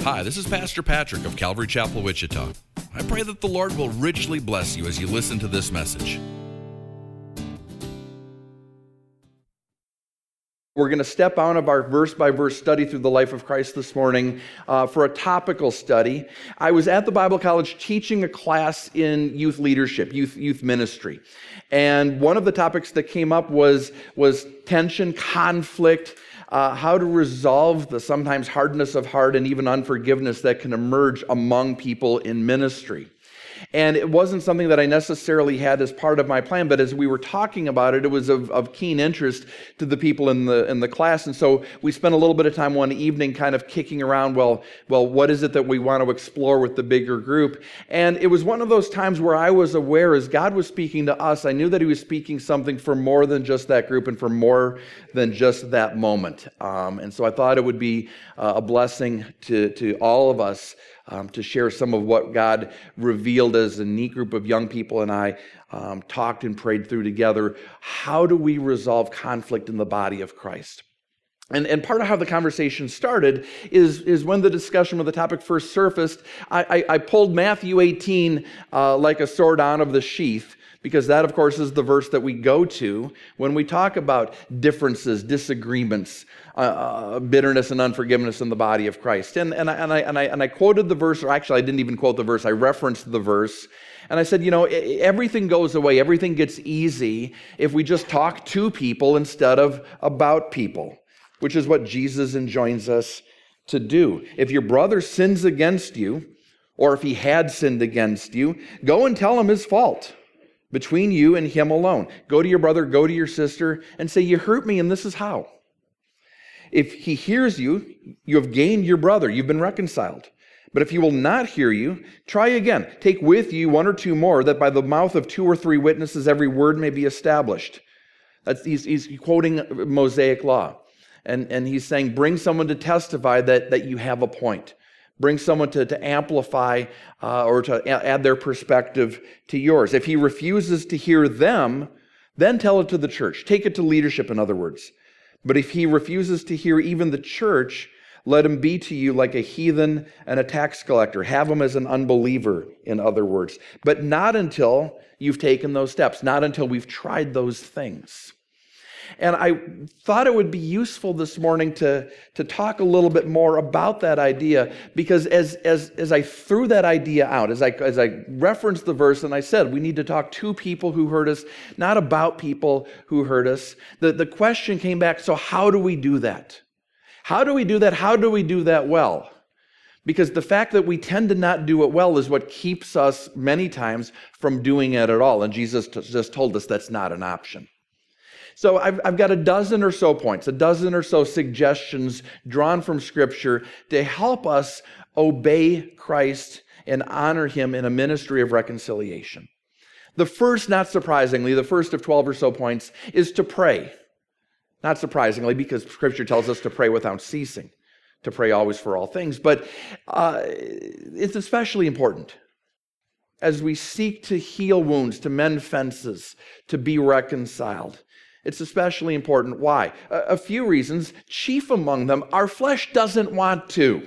Hi, this is Pastor Patrick of Calvary Chapel, Wichita. I pray that the Lord will richly bless you as you listen to this message. We're going to step out of our verse-by-verse study through the life of Christ this morning for a topical study. I was at the Bible College teaching a class in youth leadership, youth ministry. And one of the topics that came up was tension, conflict, how to resolve the sometimes hardness of heart and even unforgiveness that can emerge among people in ministry. And it wasn't something that I necessarily had as part of my plan, but as we were talking about it, it was of keen interest to the people in the class. And so we spent a little bit of time one evening kind of kicking around, well, what is it that we want to explore with the bigger group? And it was one of those times where I was aware as God was speaking to us, I knew that He was speaking something for more than just that group and for more than just that moment. And so I thought it would be a blessing to all of us to share some of what God revealed as a neat group of young people and I talked and prayed through together. How do we resolve conflict in the body of Christ? And part of how the conversation started is when the discussion of the topic first surfaced, I pulled Matthew 18 like a sword out of the sheath, because that, of course, is the verse that we go to when we talk about differences, disagreements, bitterness and unforgiveness in the body of Christ. And I quoted the verse, or actually I didn't even quote the verse, I referenced the verse. And I said, everything goes away, everything gets easy if we just talk to people instead of about people, which is what Jesus enjoins us to do. If your brother sins against you, or if he had sinned against you, go and tell him his fault between you and him alone. Go to your brother, go to your sister, and say, you hurt me, and this is how. If he hears you, you have gained your brother. You've been reconciled. But if he will not hear you, try again. Take with you one or two more, that by the mouth of 2 or 3 witnesses every word may be established. He's quoting Mosaic law. And he's saying, bring someone to testify that you have a point. Bring someone to amplify or to add their perspective to yours. If he refuses to hear them, then tell it to the church. Take it to leadership, in other words. But if he refuses to hear even the church, let him be to you like a heathen and a tax collector. Have him as an unbeliever, in other words. But not until you've taken those steps, not until we've tried those things. And I thought it would be useful this morning to talk a little bit more about that idea, because as I threw that idea out, as I referenced the verse and I said, we need to talk to people who hurt us, not about people who hurt us, the question came back, so how do we do that? How do we do that? How do we do that well? Because the fact that we tend to not do it well is what keeps us many times from doing it at all. And Jesus just told us that's not an option. So I've got a dozen or so points, a dozen or so suggestions drawn from Scripture to help us obey Christ and honor Him in a ministry of reconciliation. The first, not surprisingly, the first of 12 or so points is to pray. Not surprisingly, because Scripture tells us to pray without ceasing, to pray always for all things. But it's especially important as we seek to heal wounds, to mend fences, to be reconciled. It's especially important. Why? A few reasons. Chief among them, our flesh doesn't want to.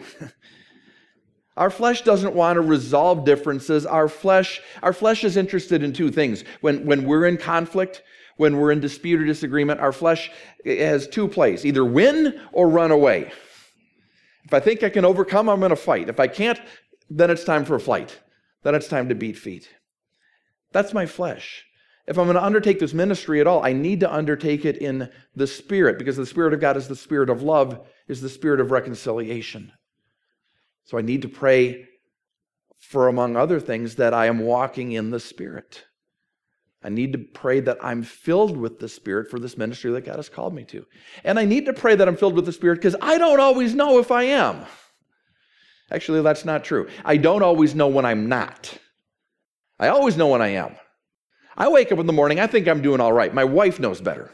Our flesh doesn't want to resolve differences. Our flesh is interested in 2 things. When we're in conflict, when we're in dispute or disagreement, our flesh has 2 plays, either win or run away. If I think I can overcome, I'm going to fight. If I can't, then it's time for a flight. Then it's time to beat feet. That's my flesh. If I'm going to undertake this ministry at all, I need to undertake it in the Spirit, because the Spirit of God is the Spirit of love, is the Spirit of reconciliation. So I need to pray for, among other things, that I am walking in the Spirit. I need to pray that I'm filled with the Spirit for this ministry that God has called me to. And I need to pray that I'm filled with the Spirit because I don't always know if I am. Actually, that's not true. I don't always know when I'm not. I always know when I am. I wake up in the morning, I think I'm doing all right. My wife knows better.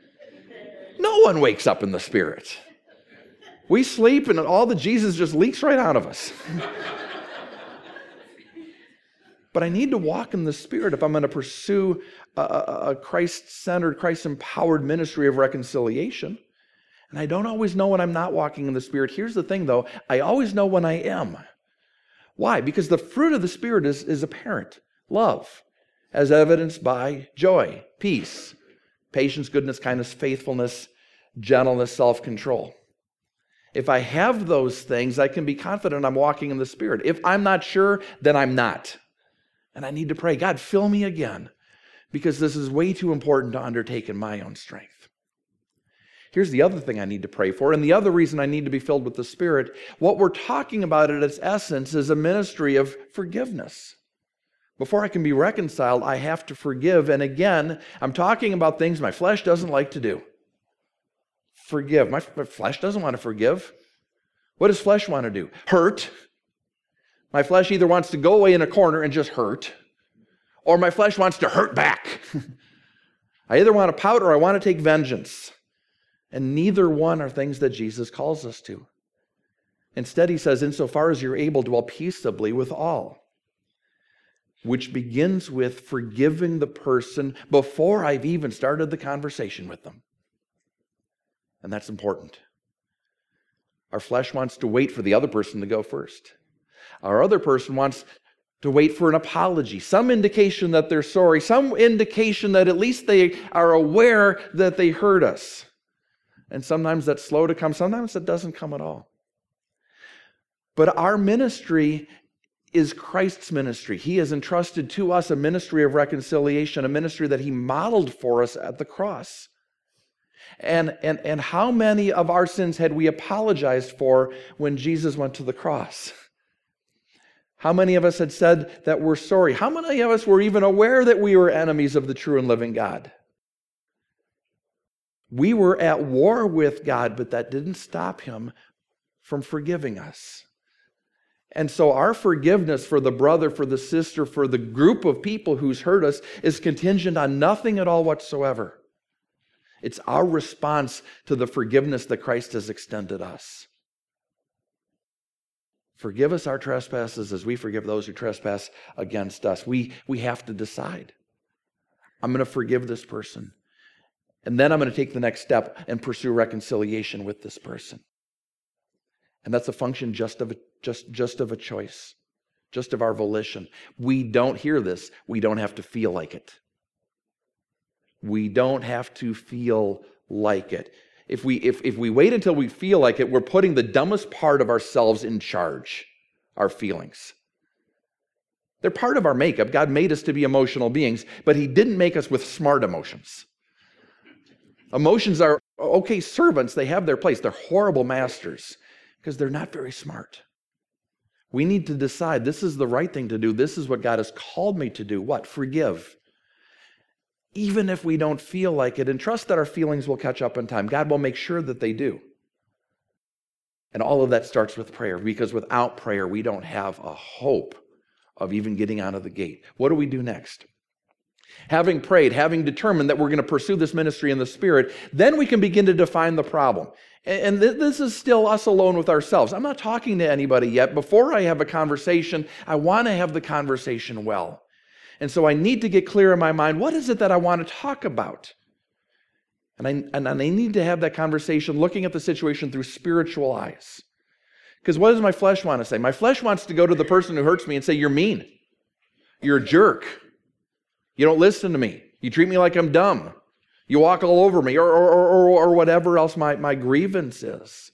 No one wakes up in the Spirit. We sleep and all the Jesus just leaks right out of us. But I need to walk in the Spirit if I'm going to pursue a Christ-centered, Christ-empowered ministry of reconciliation. And I don't always know when I'm not walking in the Spirit. Here's the thing, though. I always know when I am. Why? Because the fruit of the Spirit is apparent. Love, as evidenced by joy, peace, patience, goodness, kindness, faithfulness, gentleness, self-control. If I have those things, I can be confident I'm walking in the Spirit. If I'm not sure, then I'm not. And I need to pray, God, fill me again, because this is way too important to undertake in my own strength. Here's the other thing I need to pray for, and the other reason I need to be filled with the Spirit. What we're talking about at its essence is a ministry of forgiveness. Before I can be reconciled, I have to forgive. And again, I'm talking about things my flesh doesn't like to do. Forgive. My flesh doesn't want to forgive. What does flesh want to do? Hurt. My flesh either wants to go away in a corner and just hurt, or my flesh wants to hurt back. I either want to pout or I want to take vengeance. And neither one are things that Jesus calls us to. Instead, he says, insofar as you're able, dwell peaceably with all. Which begins with forgiving the person before I've even started the conversation with them. And that's important. Our flesh wants to wait for the other person to go first. Our other person wants to wait for an apology, some indication that they're sorry, some indication that at least they are aware that they hurt us. And sometimes that's slow to come, sometimes it doesn't come at all. But our ministry is Christ's ministry. He has entrusted to us a ministry of reconciliation, a ministry that he modeled for us at the cross. And how many of our sins had we apologized for when Jesus went to the cross? How many of us had said that we're sorry? How many of us were even aware that we were enemies of the true and living God? We were at war with God, but that didn't stop him from forgiving us. And so our forgiveness for the brother, for the sister, for the group of people who's hurt us is contingent on nothing at all whatsoever. It's our response to the forgiveness that Christ has extended us. Forgive us our trespasses as we forgive those who trespass against us. We have to decide. I'm going to forgive this person. And then I'm going to take the next step and pursue reconciliation with this person. And that's a function just of a choice, just of our volition. We don't hear this. We don't have to feel like it. We don't have to feel like it. If we wait until we feel like it, we're putting the dumbest part of ourselves in charge, our feelings. They're part of our makeup. God made us to be emotional beings, but he didn't make us with smart emotions. Emotions are okay servants. They have their place. They're horrible masters because they're not very smart. We need to decide this is the right thing to do. This is what God has called me to do. What? Forgive. Even if we don't feel like it, and trust that our feelings will catch up in time. God will make sure that they do. And all of that starts with prayer, because without prayer, we don't have a hope of even getting out of the gate. What do we do next? Having prayed, having determined that we're going to pursue this ministry in the Spirit, then we can begin to define the problem. And this is still us alone with ourselves. I'm not talking to anybody yet. Before I have a conversation, I want to have the conversation well. And so I need to get clear in my mind, what is it that I want to talk about? And I need to have that conversation looking at the situation through spiritual eyes. Because what does my flesh want to say? My flesh wants to go to the person who hurts me and say, you're mean. You're a jerk. You don't listen to me. You treat me like I'm dumb. You walk all over me, or whatever else my grievance is.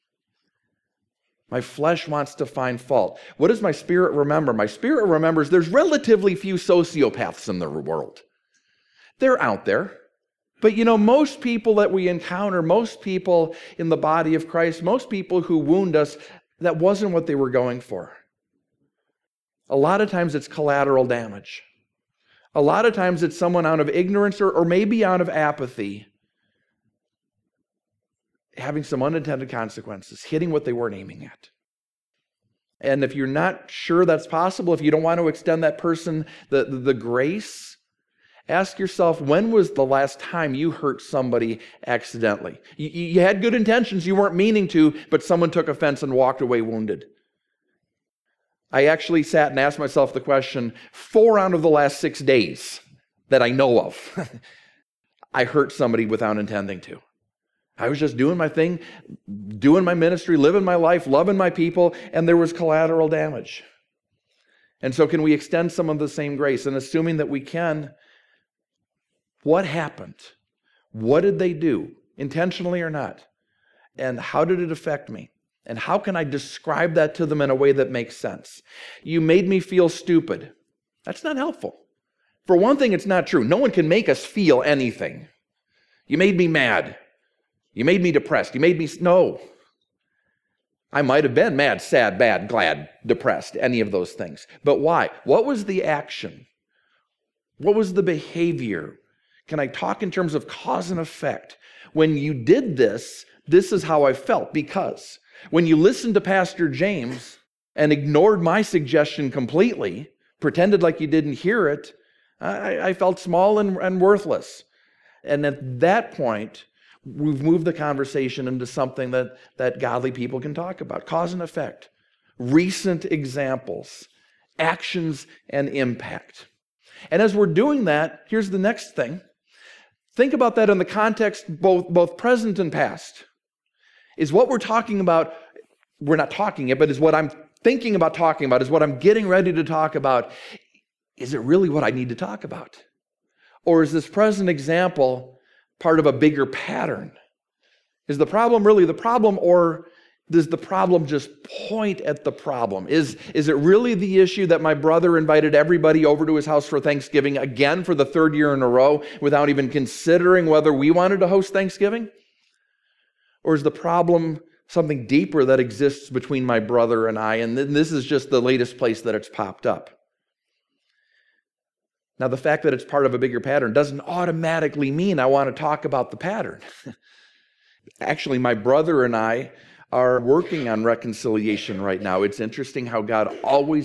My flesh wants to find fault. What does my spirit remember? My spirit remembers there's relatively few sociopaths in the world. They're out there. But most people that we encounter, most people in the body of Christ, most people who wound us, that wasn't what they were going for. A lot of times it's collateral damage. A lot of times it's someone out of ignorance or maybe out of apathy, having some unintended consequences, hitting what they weren't aiming at. And if you're not sure that's possible, if you don't want to extend that person the grace, ask yourself, when was the last time you hurt somebody accidentally? You had good intentions, you weren't meaning to, but someone took offense and walked away wounded. I actually sat and asked myself the question, 4 out of the last 6 days that I know of, I hurt somebody without intending to. I was just doing my thing, doing my ministry, living my life, loving my people, and there was collateral damage. And so can we extend some of the same grace? And assuming that we can, what happened? What did they do, intentionally or not? And how did it affect me? And how can I describe that to them in a way that makes sense? You made me feel stupid. That's not helpful. For one thing, it's not true. No one can make us feel anything. You made me mad. You made me depressed. No. I might have been mad, sad, bad, glad, depressed, any of those things. But why? What was the action? What was the behavior? Can I talk in terms of cause and effect? When you did this, this is how I felt. Because when you listened to Pastor James and ignored my suggestion completely, pretended like you didn't hear it, I felt small and worthless. And at that point, we've moved the conversation into something that godly people can talk about. Cause and effect, recent examples, actions and impact. And as we're doing that, here's the next thing. Think about that in the context both present and past. Is what we're talking about, we're not talking it, but is what I'm thinking about talking about, is what I'm getting ready to talk about. Is it really what I need to talk about? Or is this present example part of a bigger pattern? Is the problem really the problem, or does the problem just point at the problem? Is it really the issue that my brother invited everybody over to his house for Thanksgiving again for the third year in a row without even considering whether we wanted to host Thanksgiving? Or is the problem something deeper that exists between my brother and I, and this is just the latest place that it's popped up? Now, the fact that it's part of a bigger pattern doesn't automatically mean I want to talk about the pattern. Actually, my brother and I are working on reconciliation right now. It's interesting how God always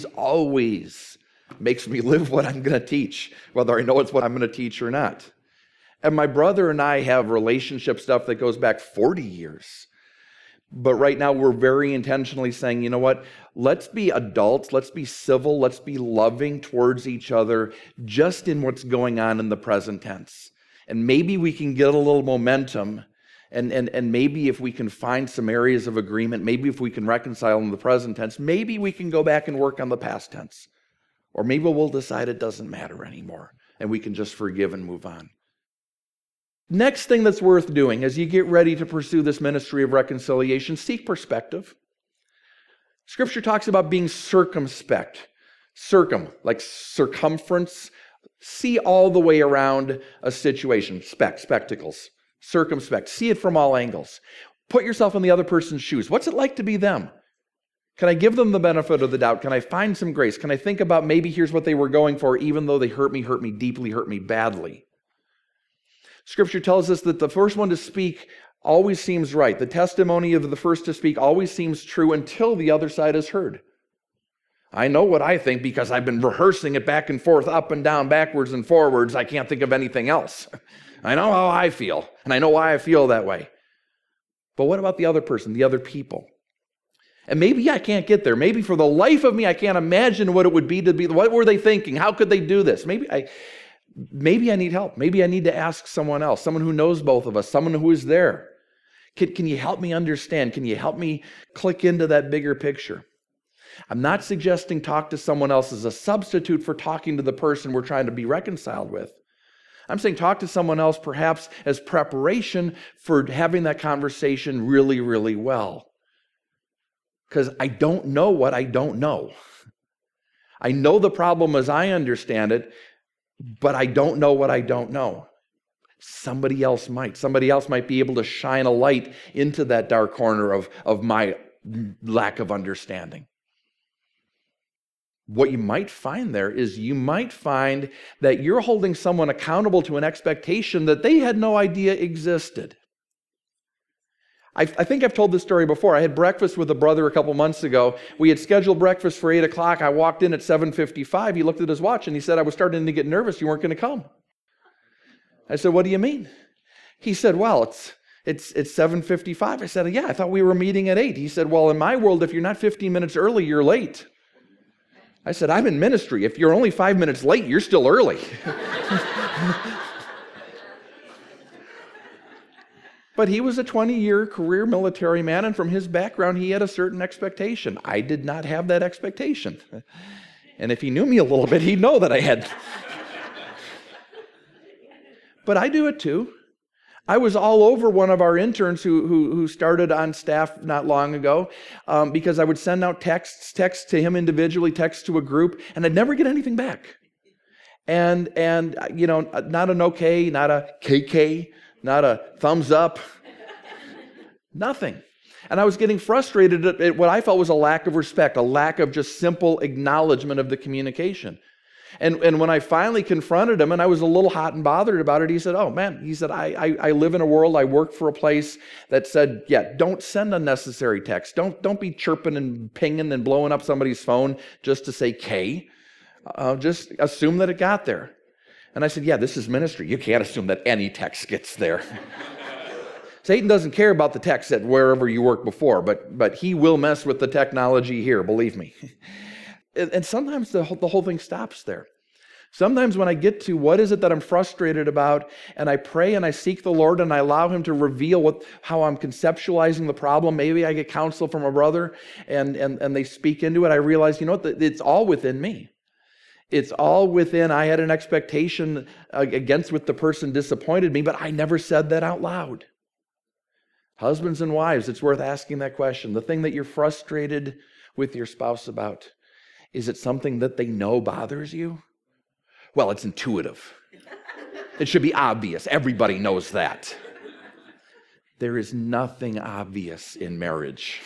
makes me live what I'm going to teach, whether I know it's what I'm going to teach or not. And my brother and I have relationship stuff that goes back 40 years. But right now we're very intentionally saying, you know what? Let's be adults, let's be civil, let's be loving towards each other just in what's going on in the present tense. And maybe we can get a little momentum, and maybe if we can find some areas of agreement, maybe if we can reconcile in the present tense, maybe we can go back and work on the past tense. Or maybe we'll decide it doesn't matter anymore and we can just forgive and move on. Next thing that's worth doing as you get ready to pursue this ministry of reconciliation, seek perspective. Scripture talks about being circumspect. Like circumference. See all the way around a situation. Spectacles. Circumspect. See it from all angles. Put yourself in the other person's shoes. What's it like to be them? Can I give them the benefit of the doubt? Can I find some grace? Can I think about maybe here's what they were going for, even though they hurt me deeply, hurt me badly? Scripture tells us that the first one to speak always seems right. The testimony of the first to speak always seems true until the other side is heard. I know what I think because I've been rehearsing it back and forth, up and down, backwards and forwards. I can't think of anything else. I know how I feel, and I know why I feel that way. But what about the other person, the other people? And maybe I can't get there. Maybe for the life of me, I can't imagine what it would be to be. What were they thinking? How could they do this? Maybe I need help. Maybe I need to ask someone else, someone who knows both of us, someone who is there. Can you help me understand? Can you help me click into that bigger picture? I'm not suggesting talk to someone else as a substitute for talking to the person we're trying to be reconciled with. I'm saying talk to someone else perhaps as preparation for having that conversation really, really well. Because I don't know what I don't know. I know the problem as I understand it, but I don't know what I don't know. Somebody else might. Somebody else might be able to shine a light into that dark corner of my lack of understanding. What you might find there is you might find that you're holding someone accountable to an expectation that they had no idea existed. I think I've told this story before. I had breakfast with a brother a couple months ago. We had scheduled breakfast for 8 o'clock. I walked in at 7:55. He looked at his watch and he said, I was starting to get nervous. You weren't going to come. I said, what do you mean? He said, well, it's 7:55. I said, yeah, I thought we were meeting at 8. He said, well, in my world, if you're not 15 minutes early, you're late. I said, I'm in ministry. If you're only 5 minutes late, you're still early. But he was a 20-year career military man, and from his background, he had a certain expectation. I did not have that expectation. And if he knew me a little bit, he'd know that I had. But I do it too. I was all over one of our interns who started on staff not long ago because I would send out texts to him individually, texts to a group, and I'd never get anything back. And not an okay, not a KK, not a thumbs up, nothing. And I was getting frustrated at what I felt was a lack of respect, a lack of just simple acknowledgement of the communication. And when I finally confronted him, and I was a little hot and bothered about it, he said, oh man, he said, I live in a world, I work for a place that said, yeah, don't send unnecessary text. Don't be chirping and pinging and blowing up somebody's phone just to say K. Just assume that it got there. And I said, yeah, this is ministry. You can't assume that any text gets there. Satan doesn't care about the text at wherever you worked before, but he will mess with the technology here, believe me. And sometimes the whole thing stops there. Sometimes when I get to what is it that I'm frustrated about, and I pray and I seek the Lord and I allow him to reveal how I'm conceptualizing the problem, maybe I get counsel from a brother and they speak into it, I realize, it's all within me. It's all within, I had an expectation against what the person disappointed me, but I never said that out loud. Husbands and wives, it's worth asking that question. The thing that you're frustrated with your spouse about, is it something that they know bothers you? Well, it's intuitive. It should be obvious. Everybody knows that. There is nothing obvious in marriage.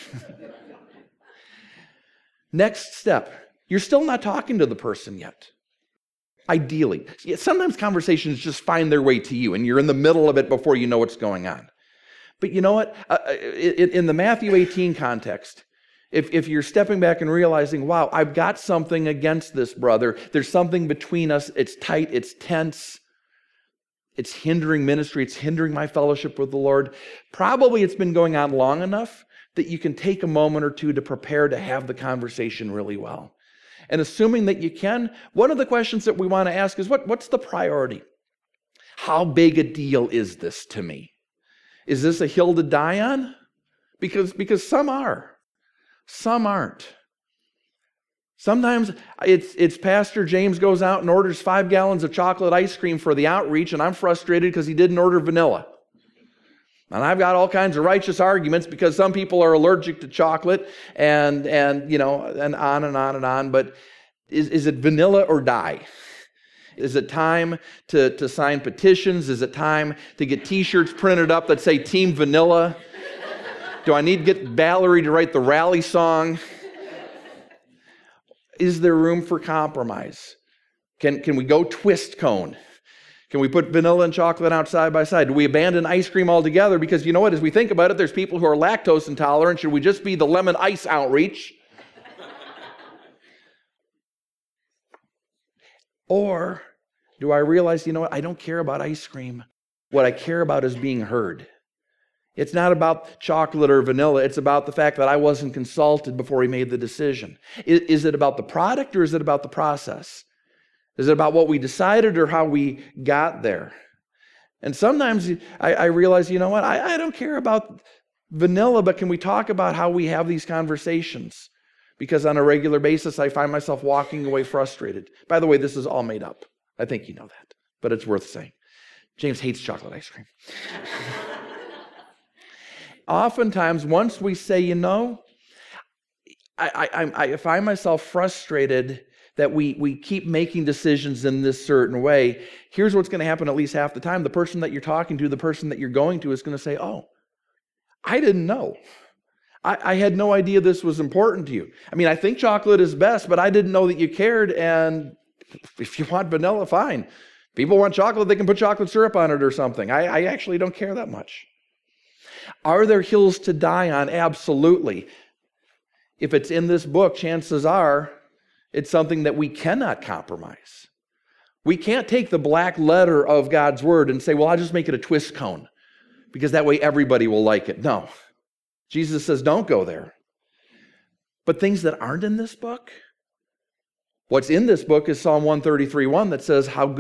Next step. You're still not talking to the person yet. Ideally. Sometimes conversations just find their way to you, and you're in the middle of it before you know what's going on. But you know what? In the Matthew 18 context, if you're stepping back and realizing, wow, I've got something against this brother, there's something between us, it's tight, it's tense, it's hindering ministry, it's hindering my fellowship with the Lord, probably it's been going on long enough that you can take a moment or two to prepare to have the conversation really well. And assuming that you can, one of the questions that we want to ask is, what's the priority? How big a deal is this to me? Is this a hill to die on? Because some are. Some aren't. Sometimes it's Pastor James goes out and orders 5 gallons of chocolate ice cream for the outreach, and I'm frustrated because he didn't order vanilla. And I've got all kinds of righteous arguments because some people are allergic to chocolate and on and on and on. But is it vanilla or die? Is it time to sign petitions? Is it time to get T-shirts printed up that say Team Vanilla? Do I need to get Valerie to write the rally song? Is there room for compromise? Can we go twist cone? Can we put vanilla and chocolate out side by side? Do we abandon ice cream altogether? Because you know what, as we think about it, there's people who are lactose intolerant. Should we just be the lemon ice outreach? Or do I realize, you know what, I don't care about ice cream. What I care about is being heard. It's not about chocolate or vanilla. It's about the fact that I wasn't consulted before he made the decision. Is it about the product or is it about the process? Is it about what we decided or how we got there? And sometimes I realize, you know what, I don't care about vanilla, but can we talk about how we have these conversations? Because on a regular basis, I find myself walking away frustrated. By the way, this is all made up. I think you know that, but it's worth saying. James hates chocolate ice cream. Oftentimes, once we say, you know, I find myself frustrated that we keep making decisions in this certain way. Here's what's going to happen at least half the time. The person that you're talking to, the person that you're going to is going to say, oh, I didn't know. I had no idea this was important to you. I mean, I think chocolate is best, but I didn't know that you cared. And if you want vanilla, fine. People want chocolate, they can put chocolate syrup on it or something. I actually don't care that much. Are there hills to die on? Absolutely. If it's in this book, chances are it's something that we cannot compromise. We can't take the black letter of God's word and say, well, I'll just make it a twist cone because that way everybody will like it. No. Jesus says, don't go there. But things that aren't in this book, what's in this book is Psalm 133:1 that says, how good and precious it is when brothers dwell in unity.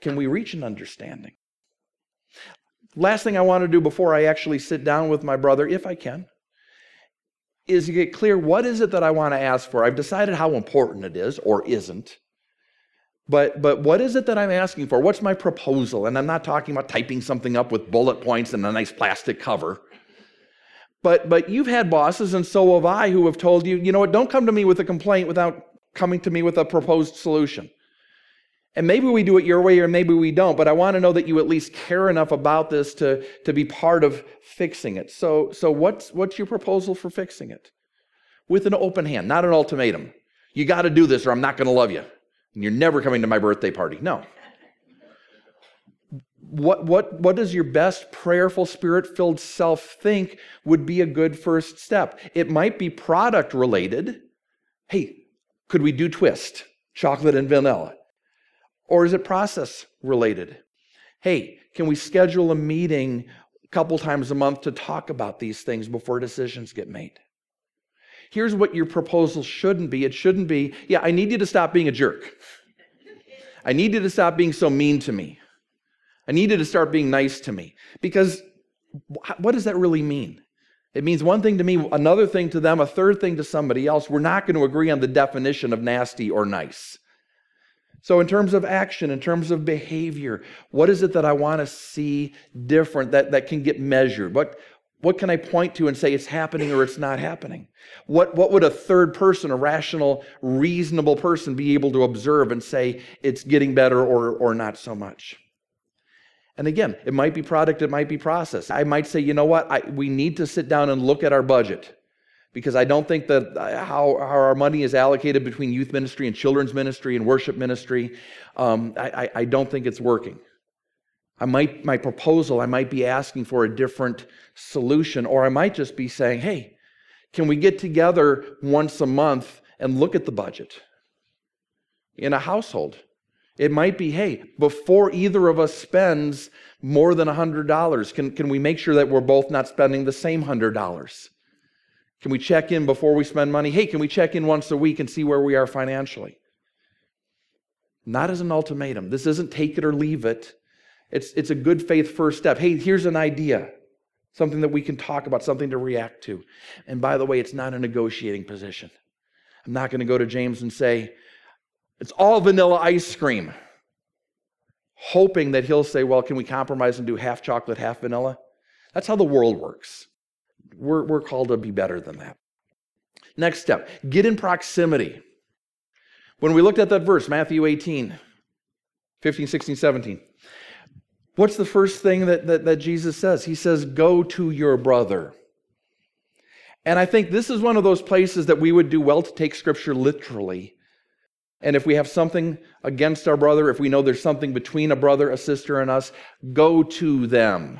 Can we reach an understanding? Last thing I want to do before I actually sit down with my brother, if I can, is to get clear, what is it that I want to ask for? I've decided how important it is, or isn't. But what is it that I'm asking for? What's my proposal? And I'm not talking about typing something up with bullet points and a nice plastic cover. But you've had bosses, and so have I, who have told you, you know what, don't come to me with a complaint without coming to me with a proposed solution. And maybe we do it your way or maybe we don't, but I want to know that you at least care enough about this to be part of fixing it. So what's your proposal for fixing it? With an open hand, not an ultimatum. You got to do this or I'm not going to love you. And you're never coming to my birthday party. No. What does your best prayerful, spirit-filled self think would be a good first step? It might be product related. Hey, could we do twist, chocolate and vanilla? Or is it process related? Hey, can we schedule a meeting a couple times a month to talk about these things before decisions get made? Here's what your proposal shouldn't be. It shouldn't be, yeah, I need you to stop being a jerk. I need you to stop being so mean to me. I need you to start being nice to me. Because what does that really mean? It means one thing to me, another thing to them, a third thing to somebody else. We're not going to agree on the definition of nasty or nice. So in terms of action, in terms of behavior, what is it that I want to see different that can get measured? What can I point to and say it's happening or it's not happening? What would a third person, a rational, reasonable person be able to observe and say it's getting better or not so much? And again, it might be product, it might be process. I might say, you know what, we need to sit down and look at our budget. Because I don't think that how our money is allocated between youth ministry and children's ministry and worship ministry, I don't think it's working. My proposal, I might be asking for a different solution, or I might just be saying, hey, can we get together once a month and look at the budget in a household? It might be, hey, before either of us spends more than $100, can we make sure that we're both not spending the same $100? Can we check in before we spend money? Hey, can we check in once a week and see where we are financially? Not as an ultimatum. This isn't take it or leave it. It's a good faith first step. Hey, here's an idea. Something that we can talk about, something to react to. And by the way, it's not a negotiating position. I'm not going to go to James and say, it's all vanilla ice cream, hoping that he'll say, well, can we compromise and do half chocolate, half vanilla? That's how the world works. We're called to be better than that. Next step, get in proximity. When we looked at that verse, Matthew 18, 15, 16, 17, what's the first thing that Jesus says? He says, go to your brother. And I think this is one of those places that we would do well to take Scripture literally. And if we have something against our brother, if we know there's something between a brother, a sister, and us, go to them.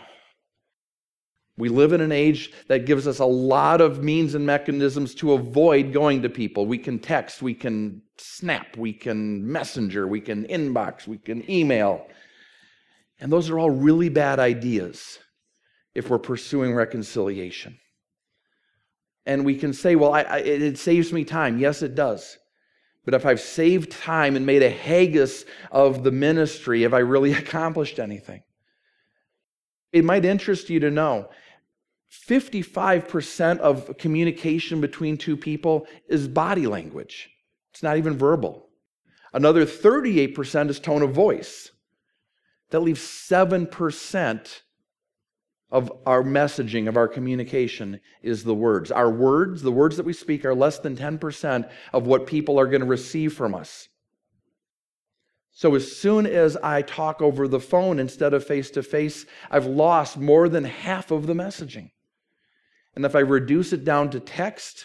We live in an age that gives us a lot of means and mechanisms to avoid going to people. We can text, we can snap, we can messenger, we can inbox, we can email. And those are all really bad ideas if we're pursuing reconciliation. And we can say, well, it saves me time. Yes, it does. But if I've saved time and made a haggis of the ministry, have I really accomplished anything? It might interest you to know 55% of communication between two people is body language. It's not even verbal. Another 38% is tone of voice. That leaves 7% of our messaging, of our communication, is the words. Our words, the words that we speak, are less than 10% of what people are going to receive from us. So as soon as I talk over the phone instead of face-to-face, I've lost more than half of the messaging. And if I reduce it down to text,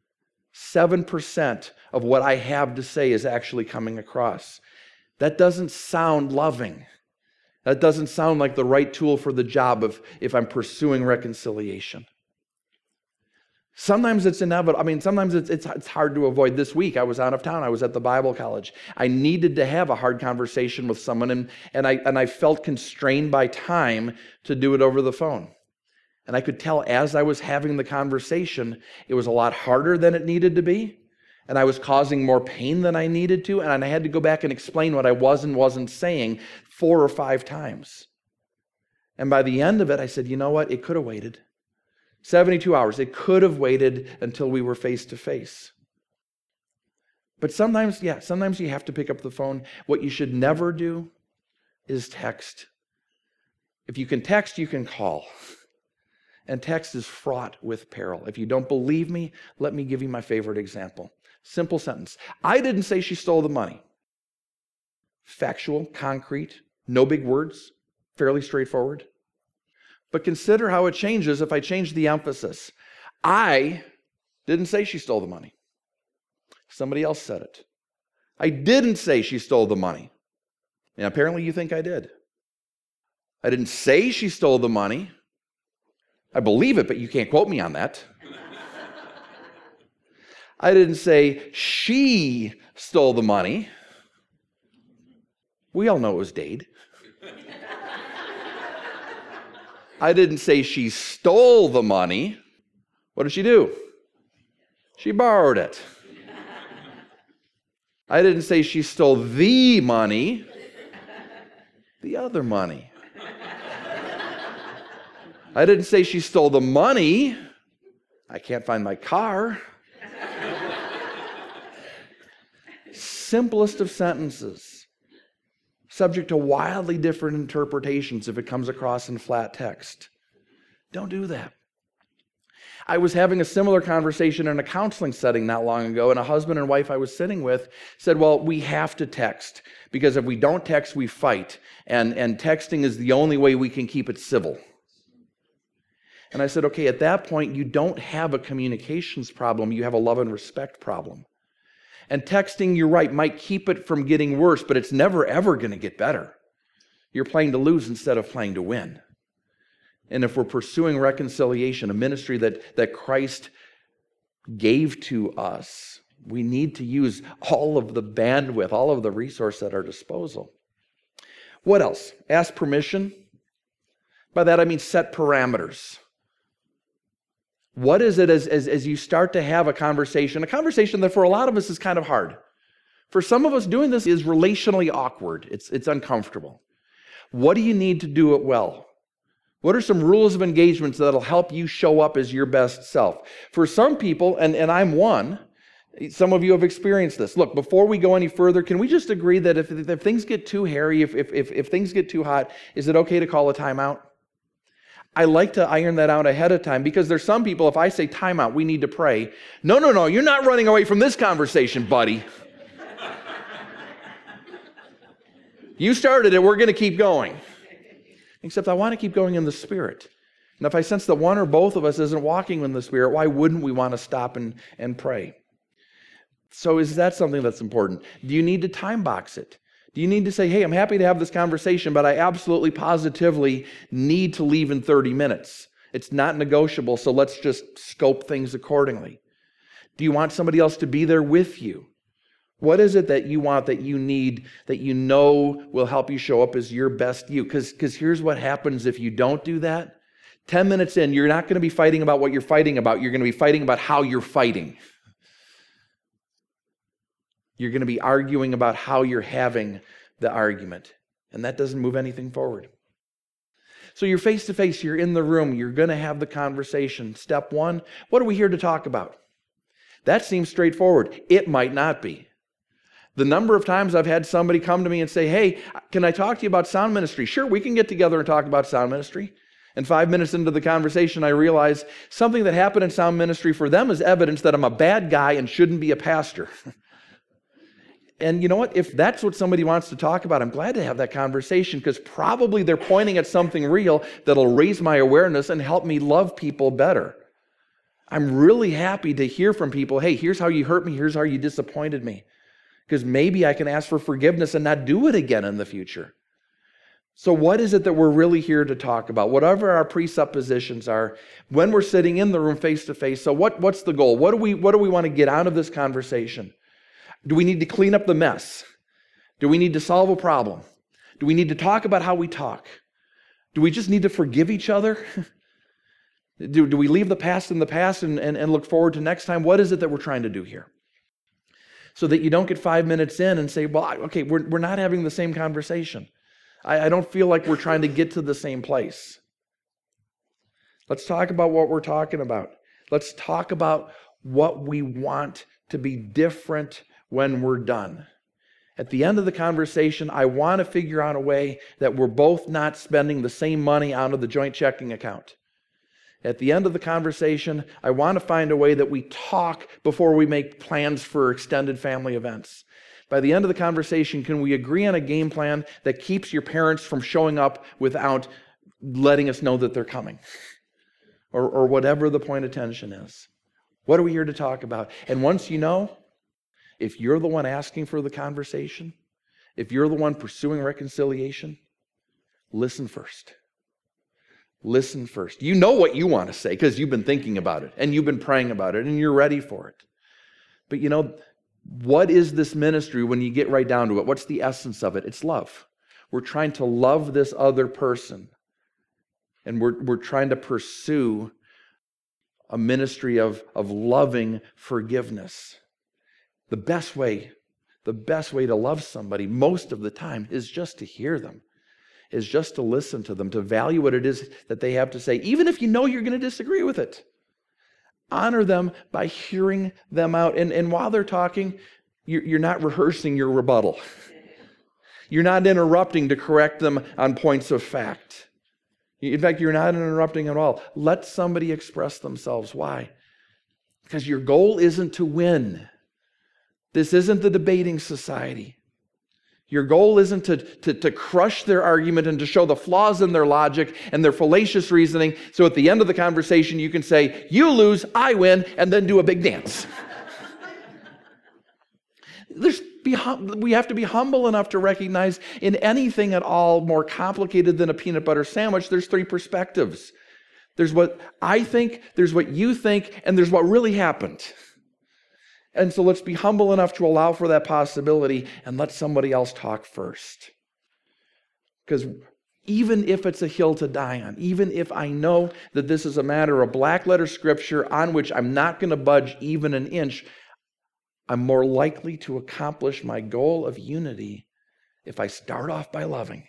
7% of what I have to say is actually coming across. That doesn't sound loving. That doesn't sound like the right tool for the job if I'm pursuing reconciliation. Sometimes it's inevitable. I mean, sometimes it's hard to avoid. This week, I was out of town. I was at the Bible college. I needed to have a hard conversation with someone, and I felt constrained by time to do it over the phone. And I could tell as I was having the conversation, it was a lot harder than it needed to be, and I was causing more pain than I needed to, and I had to go back and explain what I was and wasn't saying 4 or 5 times. And by the end of it, I said, you know what? It could have waited. 72 hours. It could have waited until we were face to face. But sometimes you have to pick up the phone. What you should never do is text. If you can text, you can call. And text is fraught with peril. If you don't believe me, let me give you my favorite example. Simple sentence. I didn't say she stole the money. Factual, concrete, no big words, fairly straightforward. But consider how it changes if I change the emphasis. I didn't say she stole the money. Somebody else said it. I didn't say she stole the money. And apparently you think I did. I didn't say she stole the money. I believe it, but you can't quote me on that. I didn't say she stole the money. We all know it was Dade. I didn't say she stole the money. What did she do? She borrowed it. I didn't say she stole the money. The other money. I didn't say she stole the money. I can't find my car. Simplest of sentences, subject to wildly different interpretations if it comes across in flat text. Don't do that. I was having a similar conversation in a counseling setting not long ago, and a husband and wife I was sitting with said, well, we have to text, because if we don't text, we fight, and texting is the only way we can keep it civil. And I said, okay, at that point, you don't have a communications problem, you have a love and respect problem. And texting, you're right, might keep it from getting worse, but it's never, ever going to get better. You're playing to lose instead of playing to win. And if we're pursuing reconciliation, a ministry that Christ gave to us, we need to use all of the bandwidth, all of the resource at our disposal. What else? Ask permission. By that I mean set parameters. What is it as you start to have a conversation that for a lot of us is kind of hard. For some of us, doing this is relationally awkward. It's uncomfortable. What do you need to do it well? What are some rules of engagement that'll help you show up as your best self? For some people, and I'm one, some of you have experienced this. Look, before we go any further, can we just agree that if things get too hairy, if things get too hot, is it okay to call a timeout? I like to iron that out ahead of time, because there's some people, if I say timeout, we need to pray. No, you're not running away from this conversation, buddy. You started it, we're going to keep going. Except I want to keep going in the Spirit. And if I sense that one or both of us isn't walking in the Spirit, why wouldn't we want to stop and pray? So is that something that's important? Do you need to time box it? Do you need to say, hey, I'm happy to have this conversation, but I absolutely positively need to leave in 30 minutes. It's not negotiable, so let's just scope things accordingly. Do you want somebody else to be there with you? What is it that you want, that you need, that you know will help you show up as your best you? Because here's what happens if you don't do that. 10 minutes in, you're not going to be fighting about what you're fighting about. You're going to be fighting about how you're fighting. You're going to be arguing about how you're having the argument. And that doesn't move anything forward. So you're face to face, you're in the room, you're going to have the conversation. Step one, what are we here to talk about? That seems straightforward. It might not be. The number of times I've had somebody come to me and say, hey, can I talk to you about sound ministry? Sure, we can get together and talk about sound ministry. And 5 minutes into the conversation, I realize something that happened in sound ministry for them is evidence that I'm a bad guy and shouldn't be a pastor. And you know what? If that's what somebody wants to talk about, I'm glad to have that conversation, because probably they're pointing at something real that'll raise my awareness and help me love people better. I'm really happy to hear from people, hey, here's how you hurt me, here's how you disappointed me. Because maybe I can ask for forgiveness and not do it again in the future. So what is it that we're really here to talk about? Whatever our presuppositions are, when we're sitting in the room face to face, so what's the goal? What do we want to get out of this conversation? Do we need to clean up the mess? Do we need to solve a problem? Do we need to talk about how we talk? Do we just need to forgive each other? Do we leave the past in the past and look forward to next time? What is it that we're trying to do here? so that you don't get 5 minutes in and say, well, okay, we're not having the same conversation. I don't feel like we're trying to get to the same place. Let's talk about what we're talking about. Let's talk about what we want to be different when we're done. At the end of the conversation, I want to figure out a way that we're both not spending the same money out of the joint checking account. At the end of the conversation, I want to find a way that we talk before we make plans for extended family events. By the end of the conversation, can we agree on a game plan that keeps your parents from showing up without letting us know that they're coming? Or whatever the point of tension is. What are we here to talk about? And once you know, if you're the one asking for the conversation, if you're the one pursuing reconciliation, listen first. Listen first. You know what you want to say because you've been thinking about it and you've been praying about it and you're ready for it. But you know, what is this ministry when you get right down to it? What's the essence of it? It's love. We're trying to love this other person. And we're trying to pursue a ministry of loving forgiveness. The best way to love somebody most of the time is just to hear them, is just to listen to them, to value what it is that they have to say, even if you know you're going to disagree with it. Honor them by hearing them out. And while they're talking, you're not rehearsing your rebuttal. You're not interrupting to correct them on points of fact. In fact, you're not interrupting at all. Let somebody express themselves. Why? Because your goal isn't to win. This isn't the debating society. Your goal isn't to crush their argument and to show the flaws in their logic and their fallacious reasoning, so at the end of the conversation you can say, you lose, I win, and then do a big dance. We have to be humble enough to recognize in anything at all more complicated than a peanut butter sandwich, there's three perspectives. There's what I think, there's what you think, and there's what really happened. And so let's be humble enough to allow for that possibility and let somebody else talk first. Because even if it's a hill to die on, even if I know that this is a matter of black letter scripture on which I'm not going to budge even an inch, I'm more likely to accomplish my goal of unity if I start off by loving.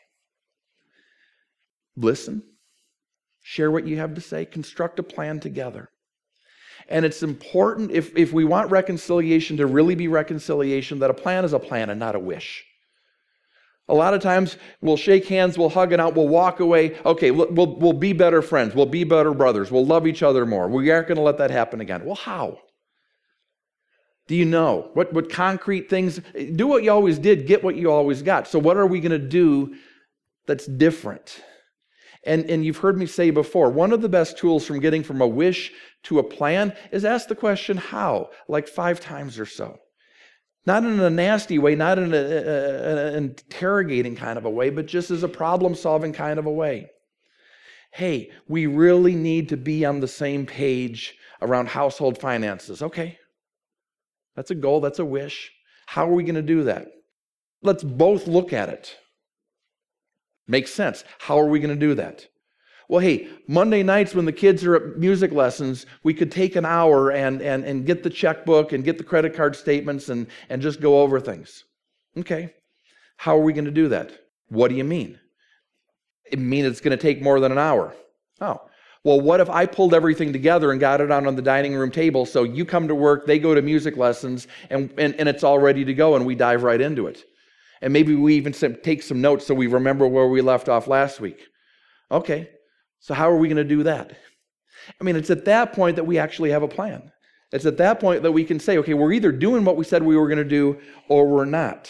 Listen, share what you have to say, construct a plan together. And it's important, if we want reconciliation to really be reconciliation, that a plan is a plan and not a wish. A lot of times we'll shake hands, we'll hug it out, we'll walk away. Okay, we'll be better friends, we'll be better brothers, we'll love each other more. We aren't going to let that happen again. Well, how? Do you know? What concrete things? Do what you always did, get what you always got. So what are we going to do that's different? And you've heard me say before, one of the best tools from getting from a wish to a plan is ask the question, how? Like 5 times or so. Not in a nasty way, not in an interrogating kind of a way, but just as a problem-solving kind of a way. Hey, we really need to be on the same page around household finances. Okay. That's a goal, that's a wish. How are we going to do that? Let's both look at it. Makes sense. How are we going to do that? Well, hey, Monday nights when the kids are at music lessons, we could take an hour and get the checkbook and get the credit card statements and just go over things. Okay. How are we going to do that? What do you mean? It means it's going to take more than an hour. Oh. Well, what if I pulled everything together and got it out on the dining room table so you come to work, they go to music lessons, and it's all ready to go and we dive right into it? And maybe we even take some notes so we remember where we left off last week. Okay, so how are we going to do that? I mean, it's at that point that we actually have a plan. It's at that point that we can say, okay, we're either doing what we said we were going to do or we're not.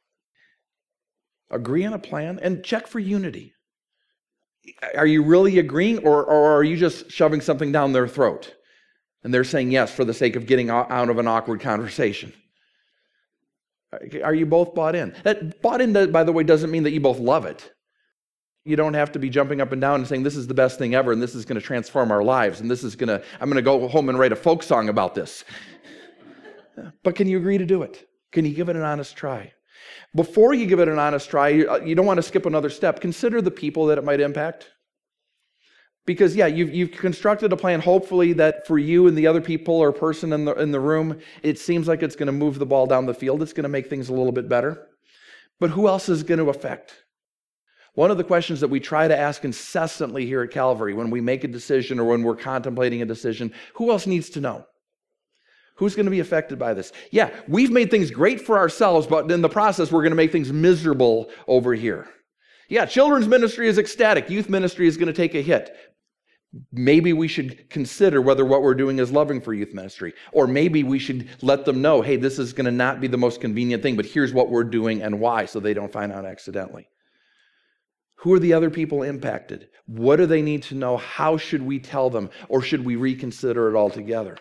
Agree on a plan and check for unity. Are you really agreeing or are you just shoving something down their throat? And they're saying yes for the sake of getting out of an awkward conversation. Are you both bought in? That bought in, by the way, doesn't mean that you both love it. You don't have to be jumping up and down and saying, this is the best thing ever and this is going to transform our lives and I'm going to go home and write a folk song about this. But can you agree to do it? Can you give it an honest try? Before you give it an honest try, you don't want to skip another step. Consider the people that it might impact. Because, yeah, you've constructed a plan, hopefully, that for you and the other people or person in the room, it seems like it's going to move the ball down the field. It's going to make things a little bit better. But who else is going to affect? One of the questions that we try to ask incessantly here at Calvary when we make a decision or when we're contemplating a decision, who else needs to know? Who's going to be affected by this? Yeah, we've made things great for ourselves, but in the process, we're going to make things miserable over here. Yeah, children's ministry is ecstatic. Youth ministry is going to take a hit. Maybe we should consider whether what we're doing is loving for youth ministry. Or maybe we should let them know, hey, this is going to not be the most convenient thing, but here's what we're doing and why, so they don't find out accidentally. Who are the other people impacted? What do they need to know? How should we tell them? Or should we reconsider it altogether?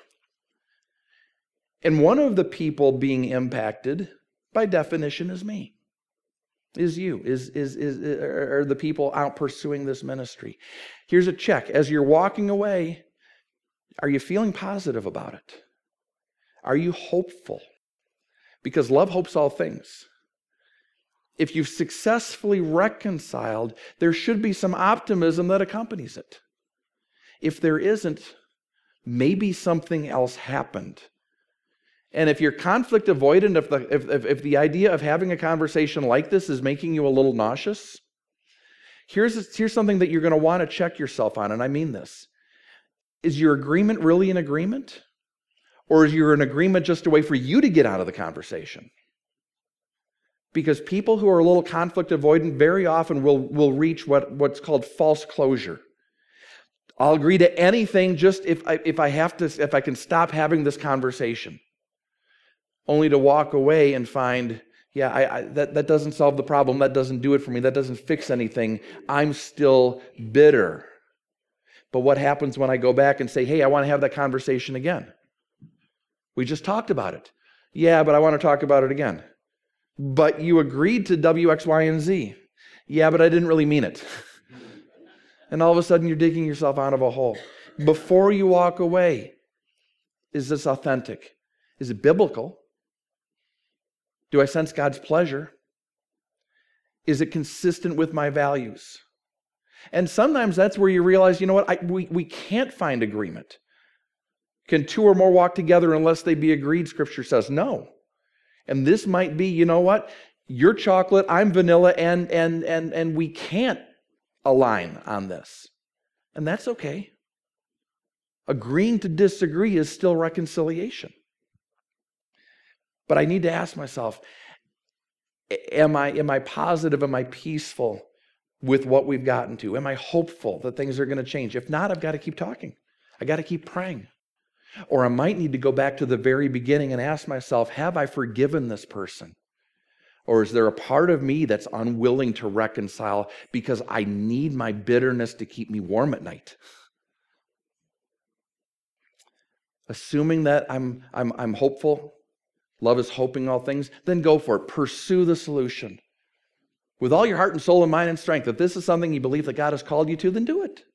And one of the people being impacted, by definition, is me. Is you, are the people out pursuing this ministry. Here's a check. As you're walking away, are you feeling positive about it? Are you hopeful? Because love hopes all things. If you've successfully reconciled, there should be some optimism that accompanies it. If there isn't, maybe something else happened. And if you're conflict avoidant, if the idea of having a conversation like this is making you a little nauseous, here's something that you're going to want to check yourself on, and I mean this. Is your agreement really an agreement? Or is your an agreement just a way for you to get out of the conversation? Because people who are a little conflict avoidant very often will reach what's called false closure. I'll agree to anything just if I can stop having this conversation. Only to walk away and find, that doesn't solve the problem. That doesn't do it for me. That doesn't fix anything. I'm still bitter. But what happens when I go back and say, hey, I want to have that conversation again? We just talked about it. Yeah, but I want to talk about it again. But you agreed to W, X, Y, and Z. Yeah, but I didn't really mean it. And all of a sudden you're digging yourself out of a hole. Before you walk away, is this authentic? Is it biblical? Do I sense God's pleasure? Is it consistent with my values? And sometimes that's where you realize, you know what, we can't find agreement. Can two or more walk together unless they be agreed? Scripture says no. And this might be, you know what, you're chocolate, I'm vanilla, and we can't align on this. And that's okay. Agreeing to disagree is still reconciliation. But I need to ask myself, am I positive? Am I peaceful with what we've gotten to? Am I hopeful that things are going to change? If not, I've got to keep talking. I got to keep praying. Or I might need to go back to the very beginning and ask myself, have I forgiven this person? Or is there a part of me that's unwilling to reconcile because I need my bitterness to keep me warm at night? Assuming that I'm hopeful, love is hoping all things, then go for it. Pursue the solution. With all your heart and soul and mind and strength, if this is something you believe that God has called you to, then do it.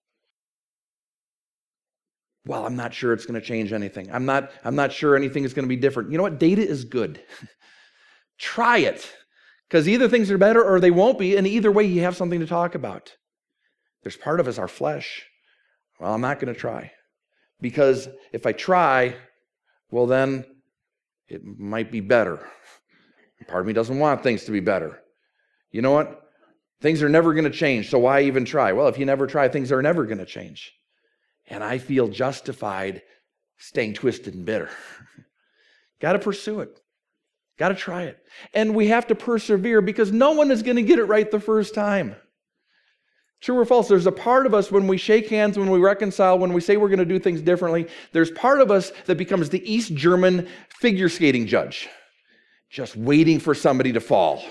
Well, I'm not sure it's going to change anything. I'm not sure anything is going to be different. You know what? Data is good. Try it. Because either things are better or they won't be, and either way you have something to talk about. There's part of us, our flesh. Well, I'm not going to try. Because if I try, well then it might be better. Part of me doesn't want things to be better. You know what? Things are never going to change, so why even try? Well, if you never try, things are never going to change. And I feel justified staying twisted and bitter. Got to pursue it. Got to try it. And we have to persevere because no one is going to get it right the first time. True or false? There's a part of us when we shake hands, when we reconcile, when we say we're going to do things differently, there's part of us that becomes the East German figure skating judge, just waiting for somebody to fall.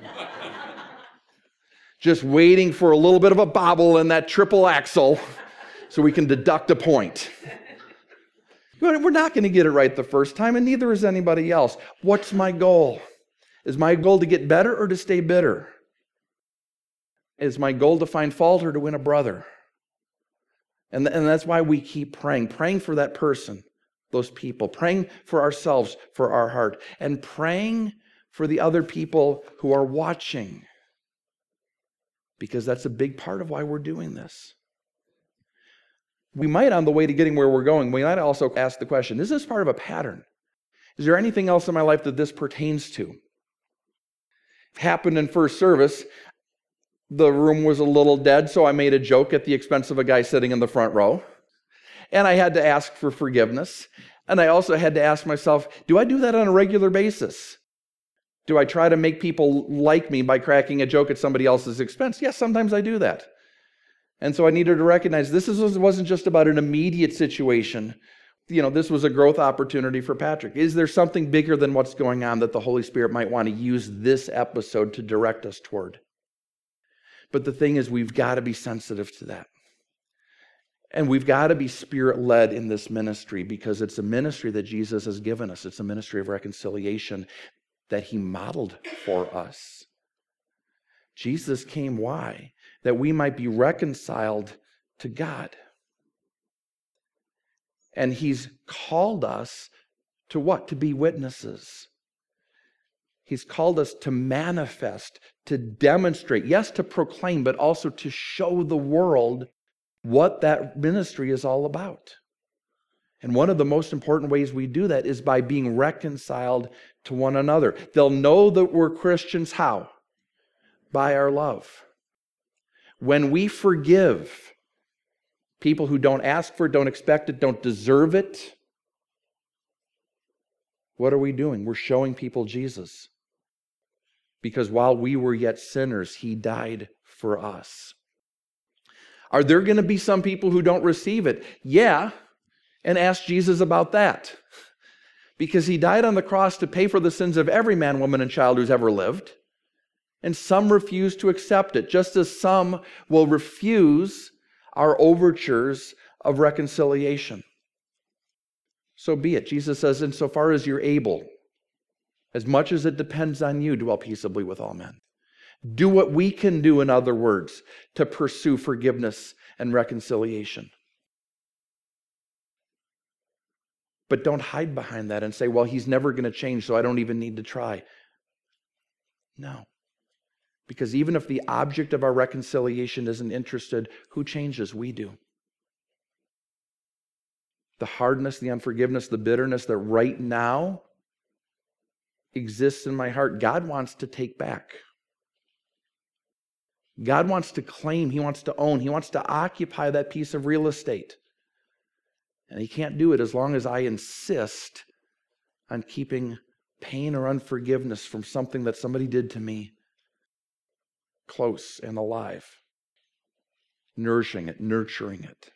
Just waiting for a little bit of a bobble in that triple axel so we can deduct a point. We're not going to get it right the first time, and neither is anybody else. What's my goal? Is my goal to get better or to stay bitter? Is my goal to find fault or to win a brother? And that's why we keep praying for that person, those people, praying for ourselves, for our heart, and praying for the other people who are watching. Because that's a big part of why we're doing this. We might, on the way to getting where we're going, we might also ask the question, is this part of a pattern? Is there anything else in my life that this pertains to? It happened in first service. The room was a little dead, so I made a joke at the expense of a guy sitting in the front row. And I had to ask for forgiveness. And I also had to ask myself, do I do that on a regular basis? Do I try to make people like me by cracking a joke at somebody else's expense? Yes, sometimes I do that. And so I needed to recognize this wasn't just about an immediate situation. This was a growth opportunity for Patrick. Is there something bigger than what's going on that the Holy Spirit might want to use this episode to direct us toward? But the thing is, we've got to be sensitive to that. And we've got to be Spirit-led in this ministry because it's a ministry that Jesus has given us. It's a ministry of reconciliation that He modeled for us. Jesus came, why? That we might be reconciled to God. And He's called us to what? To be witnesses. He's called us to manifest, to demonstrate, yes, to proclaim, but also to show the world what that ministry is all about. And one of the most important ways we do that is by being reconciled to one another. They'll know that we're Christians how? By our love. When we forgive people who don't ask for it, don't expect it, don't deserve it, what are we doing? We're showing people Jesus. Because while we were yet sinners, He died for us. Are there going to be some people who don't receive it? Yeah, and ask Jesus about that. Because He died on the cross to pay for the sins of every man, woman, and child who's ever lived. And some refuse to accept it, just as some will refuse our overtures of reconciliation. So be it. Jesus says, insofar as you're able, as much as it depends on you, dwell peaceably with all men. Do what we can do, in other words, to pursue forgiveness and reconciliation. But don't hide behind that and say, well, He's never going to change, so I don't even need to try. No. Because even if the object of our reconciliation isn't interested, who changes? We do. The hardness, the unforgiveness, the bitterness that right now exists in my heart, God wants to take back. God wants to claim, He wants to own, He wants to occupy that piece of real estate. And He can't do it as long as I insist on keeping pain or unforgiveness from something that somebody did to me close and alive, nourishing it, nurturing it.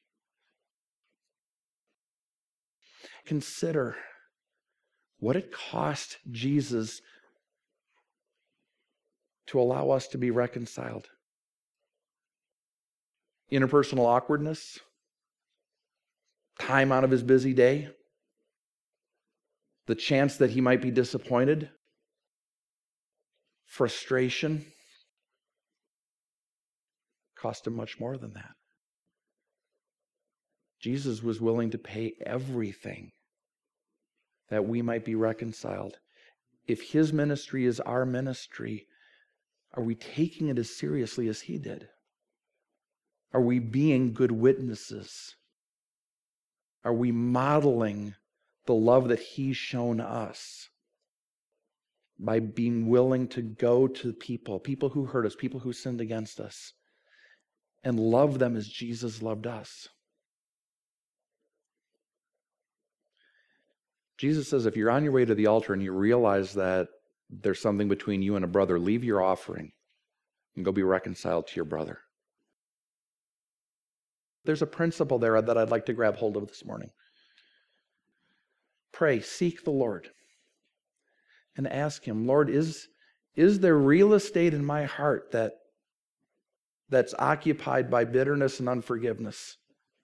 Consider what it cost Jesus to allow us to be reconciled. Interpersonal awkwardness, time out of His busy day, the chance that He might be disappointed, frustration. Cost Him much more than that. Jesus was willing to pay everything that we might be reconciled. If His ministry is our ministry, are we taking it as seriously as He did? Are we being good witnesses? Are we modeling the love that He's shown us by being willing to go to people who hurt us, people who sinned against us, and love them as Jesus loved us? Jesus says if you're on your way to the altar and you realize that there's something between you and a brother, leave your offering and go be reconciled to your brother. There's a principle there that I'd like to grab hold of this morning. Pray, seek the Lord, and ask Him, Lord, is there real estate in my heart that's occupied by bitterness and unforgiveness?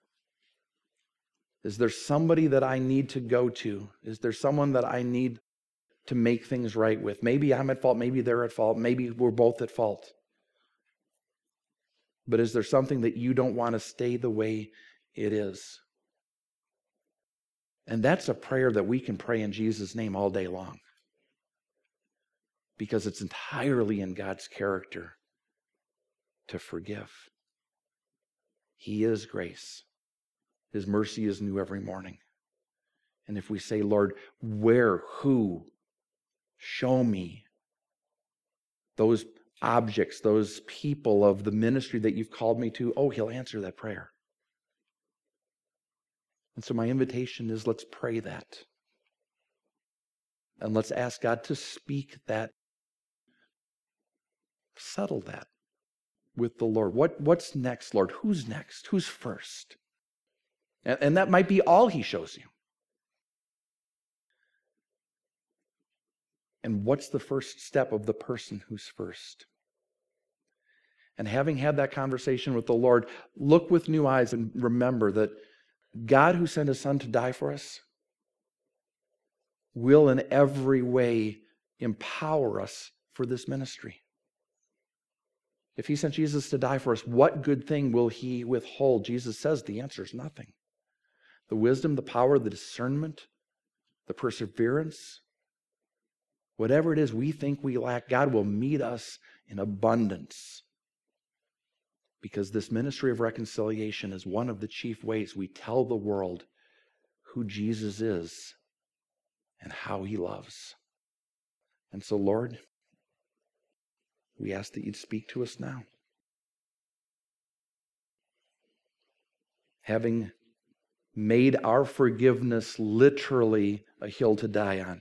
Is there somebody that I need to go to? Is there someone that I need to make things right with? Maybe I'm at fault, maybe they're at fault, maybe we're both at fault. But is there something that you don't want to stay the way it is? And that's a prayer that we can pray in Jesus' name all day long. Because it's entirely in God's character to forgive. He is grace. His mercy is new every morning. And if we say, Lord, where, who, show me those objects, those people of the ministry that you've called me to, oh, He'll answer that prayer. And so my invitation is, let's pray that. And let's ask God to speak that, settle that with the Lord. What's next, Lord? Who's next? Who's first? And that might be all He shows you. And what's the first step of the person who's first? And having had that conversation with the Lord, look with new eyes and remember that God who sent His Son to die for us will in every way empower us for this ministry. If He sent Jesus to die for us, what good thing will He withhold? Jesus says the answer is nothing. The wisdom, the power, the discernment, the perseverance, whatever it is we think we lack, God will meet us in abundance. Because this ministry of reconciliation is one of the chief ways we tell the world who Jesus is and how He loves. And so, Lord, we ask that You'd speak to us now. Having made our forgiveness literally a hill to die on,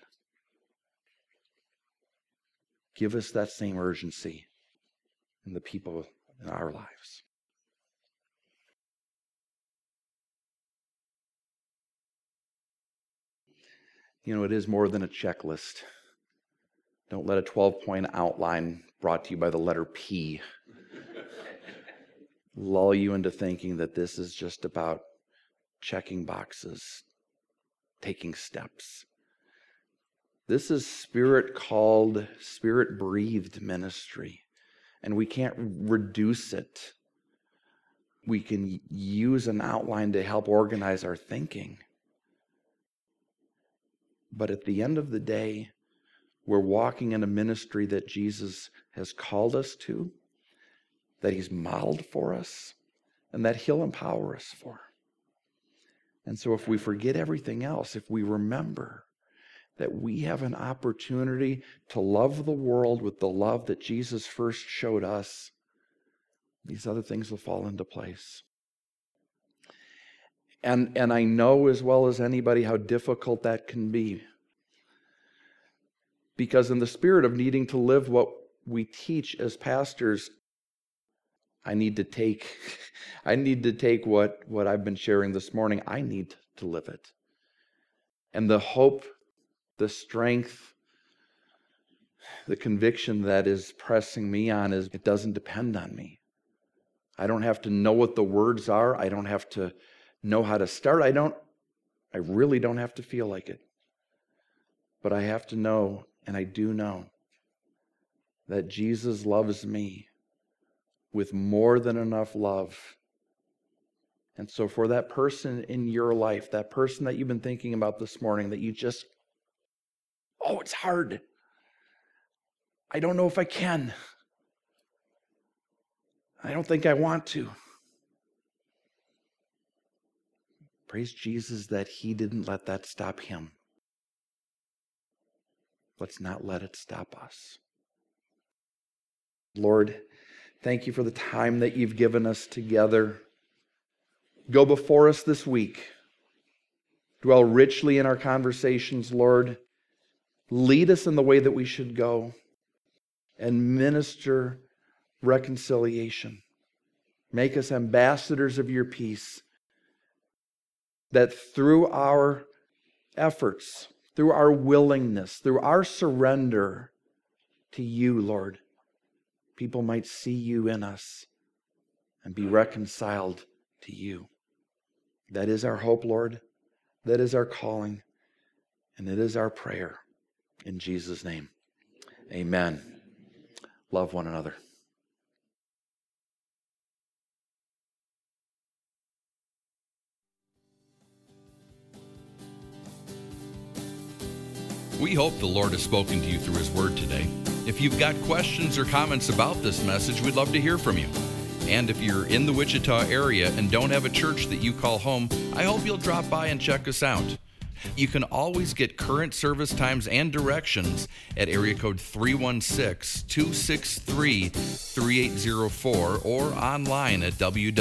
give us that same urgency in the people in our lives. You know, it is more than a checklist. Don't let a 12-point outline brought to you by the letter P lull you into thinking that this is just about checking boxes, taking steps. This is Spirit-called, Spirit-breathed ministry. And we can't reduce it. We can use an outline to help organize our thinking. But at the end of the day, we're walking in a ministry that Jesus has called us to, that He's modeled for us, and that He'll empower us for. And so if we forget everything else, if we remember that we have an opportunity to love the world with the love that Jesus first showed us, these other things will fall into place. And I know as well as anybody how difficult that can be. Because in the spirit of needing to live what we teach as pastors, I need to take what I've been sharing this morning. I need to live it. And the hope, the strength, the conviction that is pressing me on is it doesn't depend on me. I don't have to know what the words are. I don't have to know how to start. I really don't have to feel like it. But I have to know, and I do know, that Jesus loves me with more than enough love. And so for that person in your life, that person that you've been thinking about this morning, that you just, oh, it's hard. I don't know if I can. I don't think I want to. Praise Jesus that He didn't let that stop Him. Let's not let it stop us. Lord, thank You for the time that You've given us together. Go before us this week. Dwell richly in our conversations, Lord. Lead us in the way that we should go. And minister reconciliation. Make us ambassadors of Your peace. That through our efforts, through our willingness, through our surrender to You, Lord, people might see You in us and be reconciled to You. That is our hope, Lord. That is our calling. And it is our prayer. In Jesus' name, amen. Love one another. We hope the Lord has spoken to you through His Word today. If you've got questions or comments about this message, we'd love to hear from you. And if you're in the Wichita area and don't have a church that you call home, I hope you'll drop by and check us out. You can always get current service times and directions at area code 316-263-3804 or online at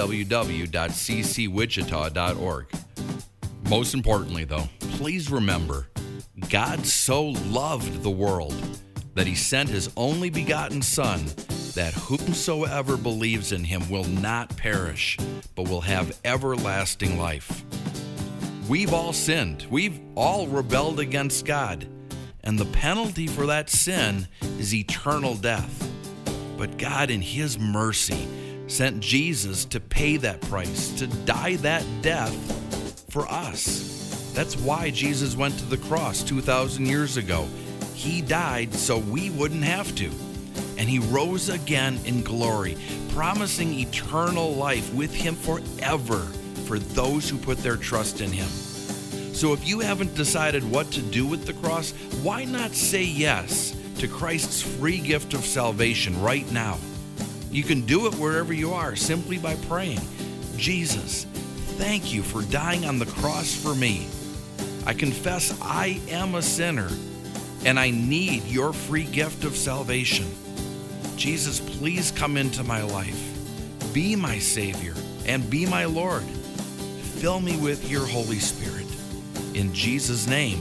www.ccwichita.org. Most importantly, though, please remember, God so loved the world that he sent his only begotten Son, that whomsoever believes in him will not perish, but will have everlasting life. We've all sinned. We've all rebelled against God. And the penalty for that sin is eternal death. But God, in his mercy, sent Jesus to pay that price, to die that death for us. That's why Jesus went to the cross 2,000 years ago. He died so we wouldn't have to. And he rose again in glory, promising eternal life with him forever for those who put their trust in him. So if you haven't decided what to do with the cross, why not say yes to Christ's free gift of salvation right now? You can do it wherever you are simply by praying, Jesus, thank you for dying on the cross for me. I confess I am a sinner and I need your free gift of salvation. Jesus, please come into my life. Be my Savior and be my Lord. Fill me with your Holy Spirit. In Jesus' name,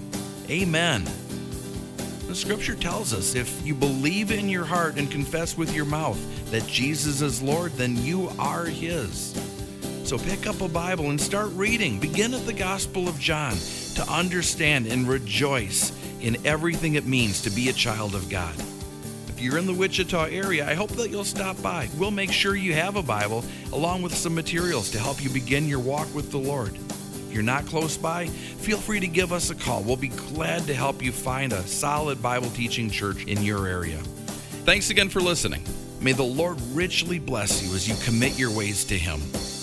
amen. The scripture tells us if you believe in your heart and confess with your mouth that Jesus is Lord, then you are his. So pick up a Bible and start reading. Begin at the Gospel of John to understand and rejoice in everything it means to be a child of God. If you're in the Wichita area, I hope that you'll stop by. We'll make sure you have a Bible along with some materials to help you begin your walk with the Lord. If you're not close by, feel free to give us a call. We'll be glad to help you find a solid Bible teaching church in your area. Thanks again for listening. May the Lord richly bless you as you commit your ways to him.